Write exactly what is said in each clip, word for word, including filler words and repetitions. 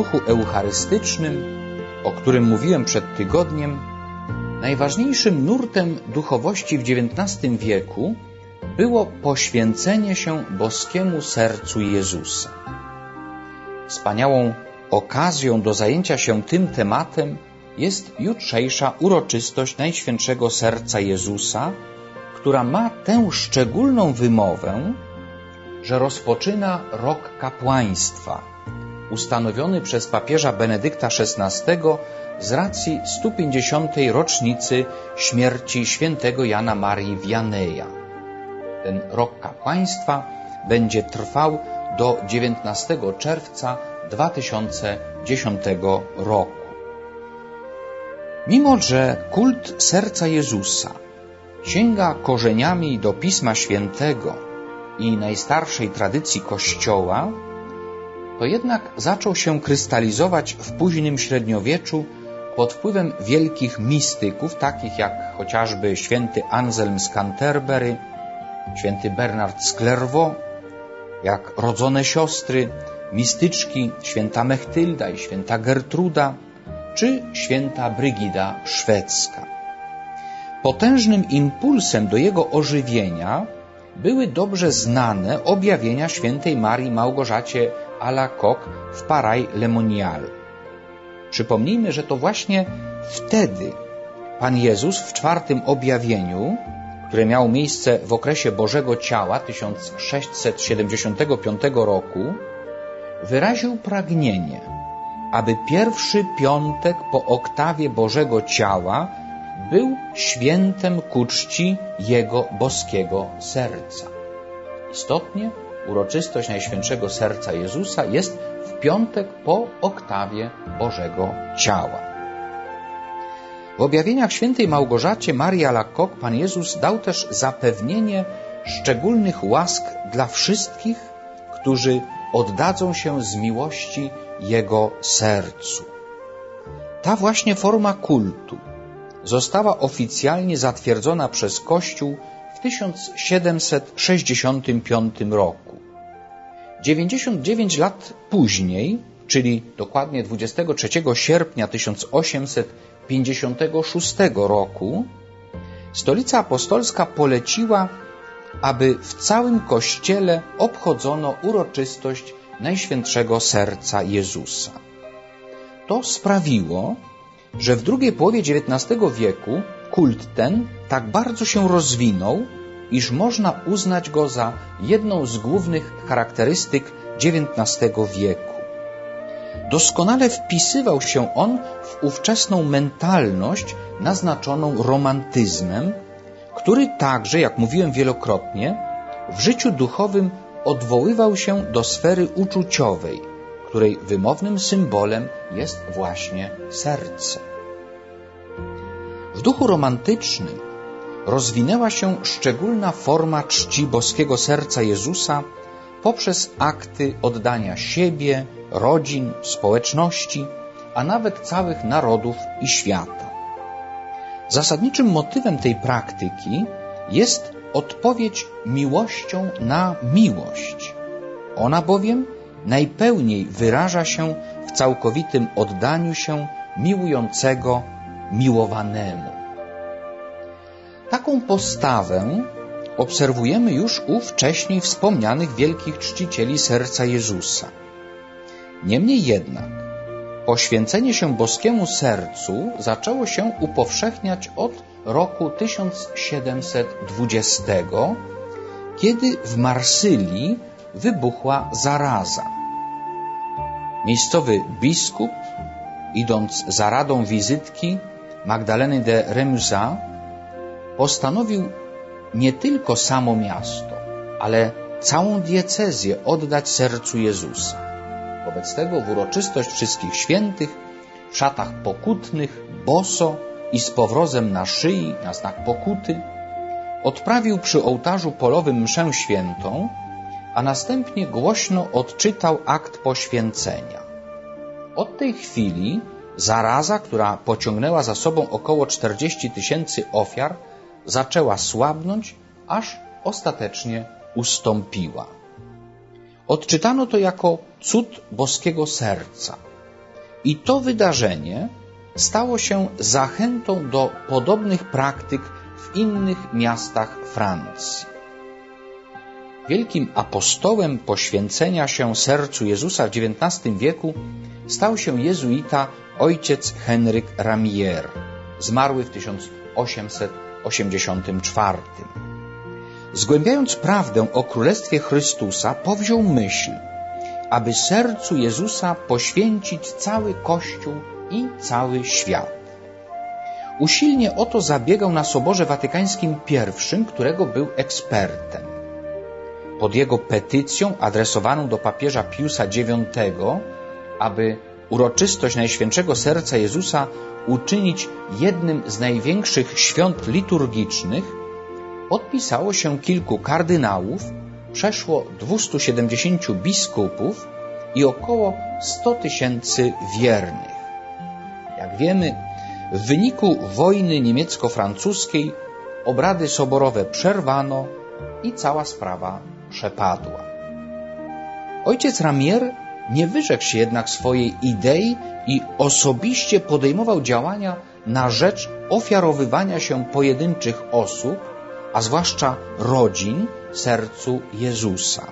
ruchu eucharystycznym, o którym mówiłem przed tygodniem, najważniejszym nurtem duchowości w dziewiętnastym wieku było poświęcenie się boskiemu sercu Jezusa. Wspaniałą okazją do zajęcia się tym tematem jest jutrzejsza uroczystość Najświętszego Serca Jezusa, która ma tę szczególną wymowę, że rozpoczyna rok kapłaństwa, ustanowiony przez papieża Benedykta szesnastego z racji stu pięćdziesiątej rocznicy śmierci świętego Jana Marii Wianeja. Ten rok kapłaństwa będzie trwał do dziewiętnastego czerwca dwa tysiące dziesiątego roku. Mimo że kult serca Jezusa sięga korzeniami do Pisma Świętego i najstarszej tradycji Kościoła, to jednak zaczął się krystalizować w późnym średniowieczu pod wpływem wielkich mistyków, takich jak chociażby święty Anselm z Canterbury, święty Bernard z Clairvaux, jak rodzone siostry, mistyczki święta Mechtylda i święta Gertruda, czy święta Brygida Szwedzka. Potężnym impulsem do jego ożywienia były dobrze znane objawienia świętej Marii Małgorzacie Alacoque w Paray-le-Monial. Przypomnijmy, że to właśnie wtedy Pan Jezus w czwartym objawieniu, które miało miejsce w okresie Bożego Ciała tysiąc sześćset siedemdziesiątego piątego roku, wyraził pragnienie, aby pierwszy piątek po oktawie Bożego Ciała był świętem ku czci Jego boskiego serca. Istotnie uroczystość Najświętszego Serca Jezusa jest w piątek po oktawie Bożego Ciała. W objawieniach świętej Małgorzacie Marii Alacoque Pan Jezus dał też zapewnienie szczególnych łask dla wszystkich, którzy oddadzą się z miłości Jego sercu. Ta właśnie forma kultu została oficjalnie zatwierdzona przez Kościół w tysiąc siedemset sześćdziesiątym piątym roku. dziewięćdziesiąt dziewięć lat później, czyli dokładnie dwudziestego trzeciego sierpnia tysiąc osiemset pięćdziesiątego szóstego roku, Stolica Apostolska poleciła, aby w całym Kościele obchodzono uroczystość Najświętszego Serca Jezusa. To sprawiło, że w drugiej połowie dziewiętnastego wieku kult ten tak bardzo się rozwinął, iż można uznać go za jedną z głównych charakterystyk dziewiętnastego wieku. Doskonale wpisywał się on w ówczesną mentalność naznaczoną romantyzmem, który także, jak mówiłem wielokrotnie, w życiu duchowym odwoływał się do sfery uczuciowej, której wymownym symbolem jest właśnie serce. W duchu romantycznym rozwinęła się szczególna forma czci boskiego serca Jezusa poprzez akty oddania siebie, rodzin, społeczności, a nawet całych narodów i świata. Zasadniczym motywem tej praktyki jest odpowiedź miłością na miłość. Ona bowiem najpełniej wyraża się w całkowitym oddaniu się miłującego miłowanemu. Taką postawę obserwujemy już u wcześniej wspomnianych wielkich czcicieli serca Jezusa. Niemniej jednak poświęcenie się boskiemu sercu zaczęło się upowszechniać od roku tysiąc siedemset dwudziestego, kiedy w Marsylii wybuchła zaraza. Miejscowy biskup, idąc za radą wizytki Magdaleny de Remusat, postanowił nie tylko samo miasto, ale całą diecezję oddać sercu Jezusa. Wobec tego w uroczystość Wszystkich Świętych, w szatach pokutnych, boso i z powrozem na szyi, na znak pokuty, odprawił przy ołtarzu polowym mszę świętą, a następnie głośno odczytał akt poświęcenia. Od tej chwili zaraza, która pociągnęła za sobą około czterdzieści tysięcy ofiar, zaczęła słabnąć, aż ostatecznie ustąpiła. Odczytano to jako cud boskiego serca, I to wydarzenie stało się zachętą do podobnych praktyk w innych miastach Francji. Wielkim apostołem poświęcenia się sercu Jezusa w dziewiętnastym wieku stał się jezuita ojciec Henryk Ramier, zmarły w tysiąc osiemset osiemdziesiątym czwartym. Zgłębiając prawdę o Królestwie Chrystusa, powziął myśl, aby sercu Jezusa poświęcić cały Kościół i cały świat. Usilnie o to zabiegał na Soborze Watykańskim I, którego był ekspertem. Pod jego petycją adresowaną do papieża Piusa dziewiątego, aby uroczystość Najświętszego Serca Jezusa uczynić jednym z największych świąt liturgicznych, podpisało się kilku kardynałów, przeszło dwustu siedemdziesięciu biskupów i około sto tysięcy wiernych. Jak wiemy, w wyniku wojny niemiecko-francuskiej obrady soborowe przerwano i cała sprawa przepadła. Ojciec Ramier nie wyrzekł się jednak swojej idei i osobiście podejmował działania na rzecz ofiarowywania się pojedynczych osób, a zwłaszcza rodzin, sercu Jezusa.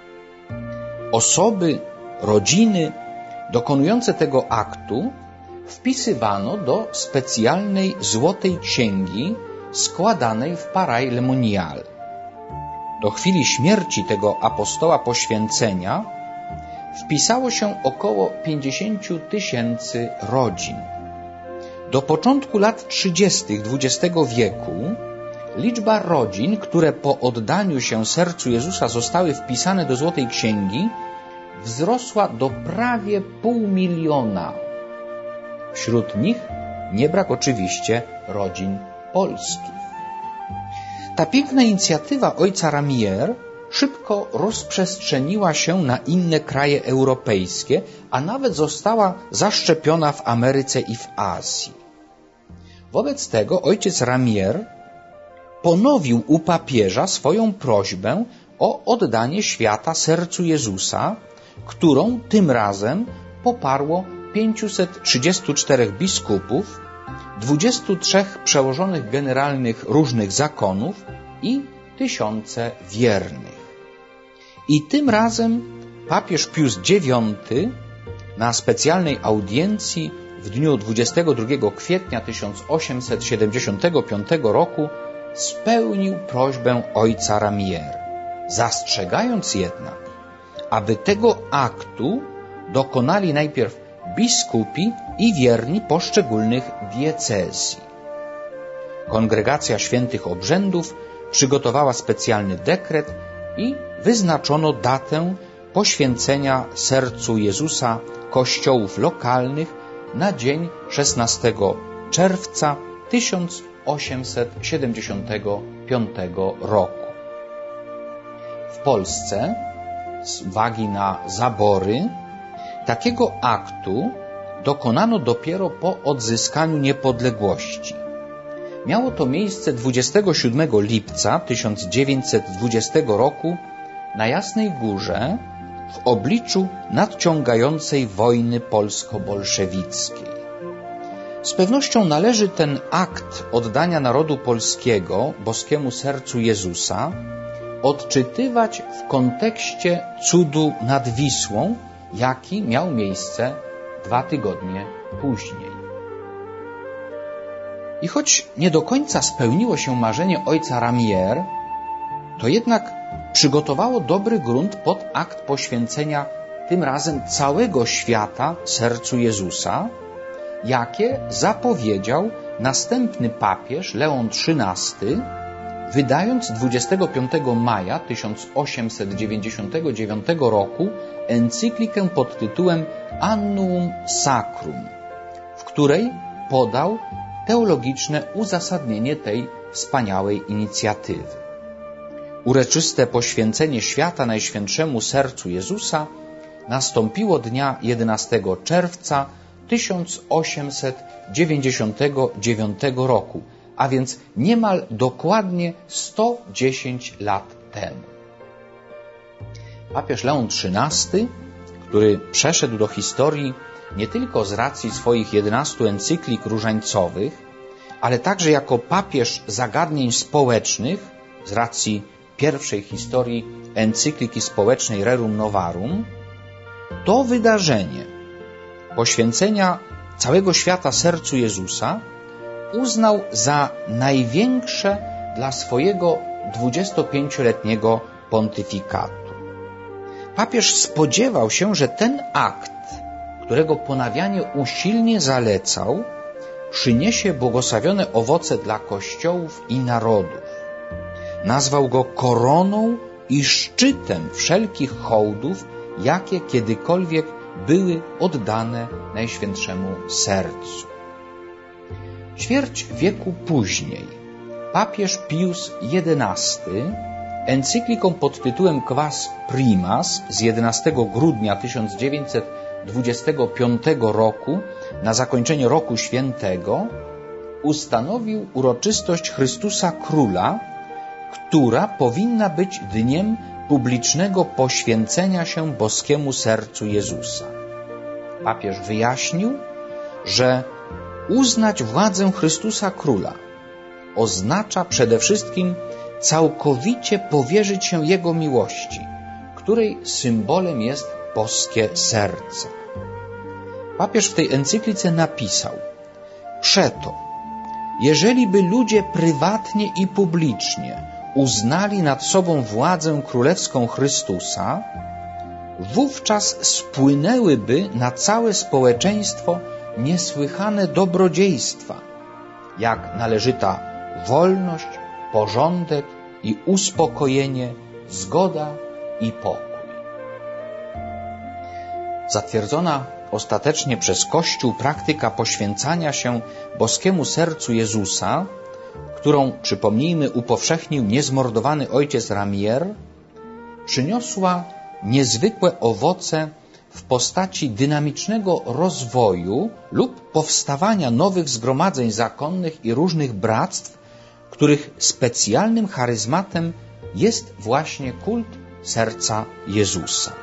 Osoby, rodziny dokonujące tego aktu wpisywano do specjalnej złotej księgi składanej w Paray-le-Monial. Do chwili śmierci tego apostoła poświęcenia wpisało się około pięćdziesięciu tysięcy rodzin. Do początku lat trzydziestych dwudziestego wieku liczba rodzin, które po oddaniu się sercu Jezusa zostały wpisane do Złotej Księgi, wzrosła do prawie pół miliona. Wśród nich nie brak oczywiście rodzin polskich. Ta piękna inicjatywa ojca Ramier szybko rozprzestrzeniła się na inne kraje europejskie, a nawet została zaszczepiona w Ameryce i w Azji. Wobec tego ojciec Ramier ponowił u papieża swoją prośbę o oddanie świata sercu Jezusa, którą tym razem poparło pięciuset trzydziestu czterech biskupów, dwudziestu trzech przełożonych generalnych różnych zakonów i tysiące wiernych. I tym razem papież Pius dziewiąty na specjalnej audiencji w dniu dwudziestego drugiego kwietnia tysiąc osiemset siedemdziesiątego piątego roku spełnił prośbę ojca Ramier, zastrzegając jednak, aby tego aktu dokonali najpierw biskupi i wierni poszczególnych diecezji. Kongregacja Świętych Obrzędów przygotowała specjalny dekret i wyznaczono datę poświęcenia sercu Jezusa kościołów lokalnych na dzień szesnastego czerwca tysiąc osiemset siedemdziesiątego piątego roku. W Polsce, z uwagi na zabory, takiego aktu dokonano dopiero po odzyskaniu niepodległości. Miało to miejsce dwudziestego siódmego lipca tysiąc dziewięćset dwudziestego roku na Jasnej Górze w obliczu nadciągającej wojny polsko-bolszewickiej. Z pewnością należy ten akt oddania narodu polskiego boskiemu sercu Jezusa odczytywać w kontekście cudu nad Wisłą, jaki miał miejsce dwa tygodnie później. I choć nie do końca spełniło się marzenie ojca Ramier, to jednak przygotowało dobry grunt pod akt poświęcenia tym razem całego świata sercu Jezusa, jakie zapowiedział następny papież Leon trzynasty, wydając dwudziestego piątego maja tysiąc osiemset dziewięćdziesiątego dziewiątego roku encyklikę pod tytułem Annum Sacrum, w której podał teologiczne uzasadnienie tej wspaniałej inicjatywy. Uroczyste poświęcenie świata Najświętszemu Sercu Jezusa nastąpiło dnia jedenastego czerwca tysiąc osiemset dziewięćdziesiątego dziewiątego roku, a więc niemal dokładnie sto dziesięć lat temu. Papież Leon trzynasty, który przeszedł do historii nie tylko z racji swoich jedenastu encyklik różańcowych, ale także jako papież zagadnień społecznych z racji pierwszej historii encykliki społecznej Rerum Novarum, to wydarzenie poświęcenia całego świata sercu Jezusa uznał za największe dla swojego dwudziestopięcioletniego pontyfikatu. Papież spodziewał się, że ten akt, którego ponawianie usilnie zalecał, przyniesie błogosławione owoce dla kościołów i narodów. Nazwał go koroną i szczytem wszelkich hołdów, jakie kiedykolwiek były oddane Najświętszemu Sercu. Ćwierć wieku później papież Pius jedenasty encykliką pod tytułem Quas Primas z jedenastego grudnia tysiąc dziewięćset dwudziestego piątego roku na zakończenie Roku Świętego ustanowił uroczystość Chrystusa Króla, która powinna być dniem publicznego poświęcenia się boskiemu sercu Jezusa. Papież wyjaśnił, że uznać władzę Chrystusa Króla oznacza przede wszystkim całkowicie powierzyć się Jego miłości, której symbolem jest boskie serce. Papież w tej encyklice napisał: przeto, jeżeli by ludzie prywatnie i publicznie uznali nad sobą władzę królewską Chrystusa, wówczas spłynęłyby na całe społeczeństwo niesłychane dobrodziejstwa, jak należyta wolność, porządek i uspokojenie, zgoda i pokój. Zatwierdzona ostatecznie przez Kościół praktyka poświęcania się boskiemu sercu Jezusa, którą, przypomnijmy, upowszechnił niezmordowany ojciec Ramier, przyniosła niezwykłe owoce w postaci dynamicznego rozwoju lub powstawania nowych zgromadzeń zakonnych i różnych bractw, których specjalnym charyzmatem jest właśnie kult serca Jezusa.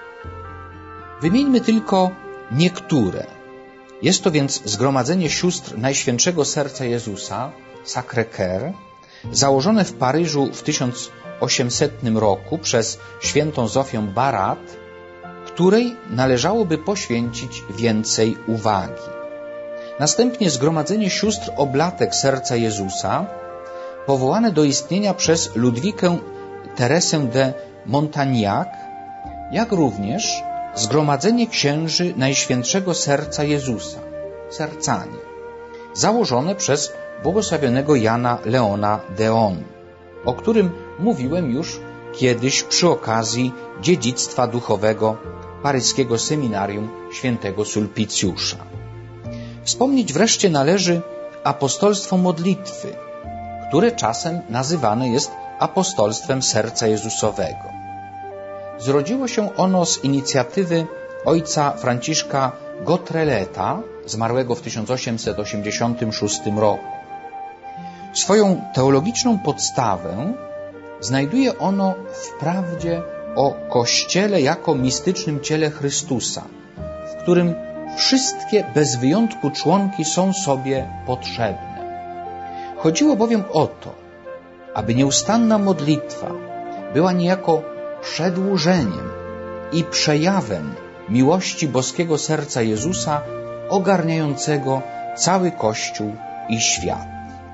Wymieńmy tylko niektóre. Jest to więc Zgromadzenie Sióstr Najświętszego Serca Jezusa, Sacré-Cœur, założone w Paryżu w tysiąc osiemsetnym roku przez świętą Zofię Barat, której należałoby poświęcić więcej uwagi. Następnie Zgromadzenie Sióstr Oblatek Serca Jezusa, powołane do istnienia przez Ludwikę Teresę de Montagnac, jak również Zgromadzenie Księży Najświętszego Serca Jezusa, Sercanie, założone przez błogosławionego Jana Leona d'Eon, o którym mówiłem już kiedyś przy okazji dziedzictwa duchowego paryskiego seminarium świętego Sulpicjusza. Wspomnieć wreszcie należy apostolstwo modlitwy, które czasem nazywane jest apostolstwem Serca Jezusowego. Zrodziło się ono z inicjatywy ojca Franciszka Gotreleta, zmarłego w tysiąc osiemset osiemdziesiątym szóstym roku. Swoją teologiczną podstawę znajduje ono w prawdzie o Kościele jako mistycznym ciele Chrystusa, w którym wszystkie bez wyjątku członki są sobie potrzebne. Chodziło bowiem o to, aby nieustanna modlitwa była niejako przedłużeniem i przejawem miłości boskiego serca Jezusa ogarniającego cały Kościół i świat.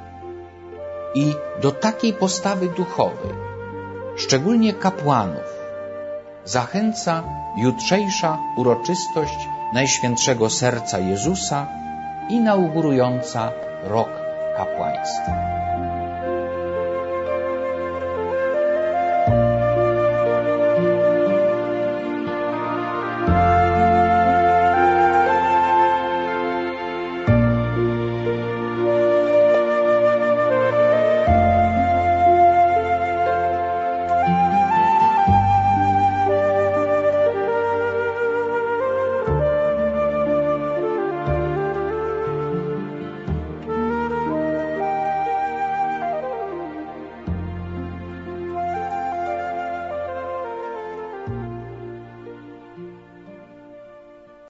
I do takiej postawy duchowej, szczególnie kapłanów, zachęca jutrzejsza uroczystość Najświętszego Serca Jezusa inaugurująca rok kapłaństwa.